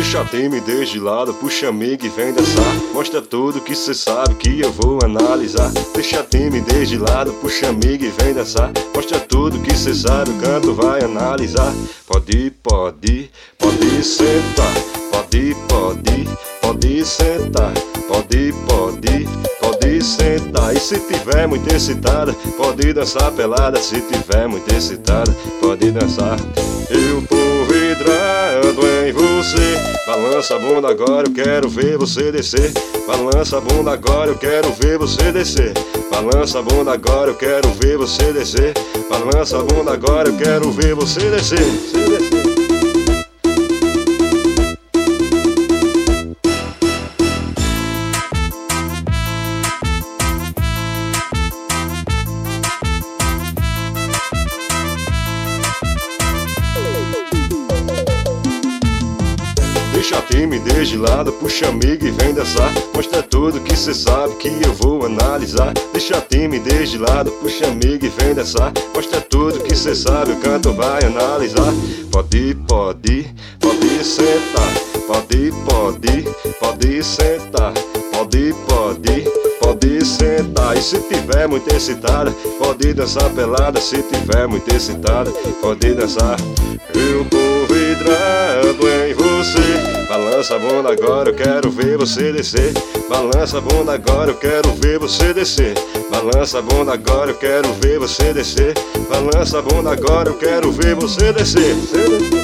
Deixa a timidez de lado, puxa amigo e vem dançar. Mostra tudo que cê sabe que eu vou analisar. Deixa a timidez de lado, puxa amigo e vem dançar. Mostra tudo que cê sabe, o canto vai analisar. Pode sentar. Pode sentar. Pode sentar. E se tiver muito excitada, pode dançar pelada. Se tiver muito excitada, pode dançar. Eu tô vidrado em você. Balança a bunda agora, eu quero ver você descer. Balança a bunda agora, eu quero ver você descer. Balança a bunda agora, eu quero ver você descer. Balança a bunda agora, eu quero ver você descer. Deixa a timidez de lado, puxa amigo e vem dançar. Mostra tudo que cê sabe que eu vou analisar. Deixa a timidez de lado, puxa amigo e vem dançar. Mostra tudo que cê sabe, o canto vai analisar. Pode sentar. Pode sentar. Pode sentar. E se tiver muito excitada, pode dançar pelada. Se tiver muito excitada, pode dançar. Eu tô vidrado em você. Balança a bunda agora, eu quero ver você descer. Balança a bunda agora, eu quero ver você descer. Balança a bunda agora, eu quero ver você descer. Balança a bunda agora, eu quero ver você descer.